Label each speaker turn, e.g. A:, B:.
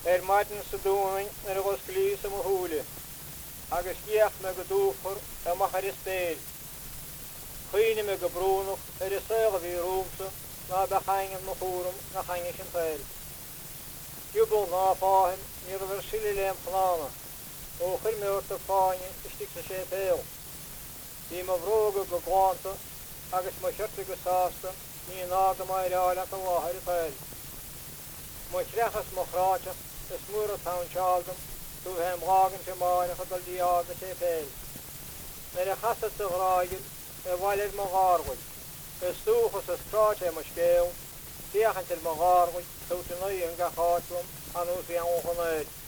A: maidin sa dúin ar a gos glí sa mo húle, agus gíach me go dúfar a machar is péil. Chuoine me go brúnach ar is saoga bhí rúmsa ná be chaingin mo chúram na chaine sin péil. Giúbal ná fáhin ní a bhar sili léim plána, ó chuir mé orta fáine istig sa sé péil. Bhí mo bhróga go gláanta agus mo seirta go sásta ní nága mai reála go láthir i péil. Mo trechas mo chráteach is múr a tán sealdam tú heim lágan te máine chudal dí ága sé péil. Ar a chasad sa ghráigil a bhailir mo gárghaid. Is túchas is chráte mo scéil, diachantil mo gárghaid, tú tú nuí an gacháitlam an ús i an chunaid.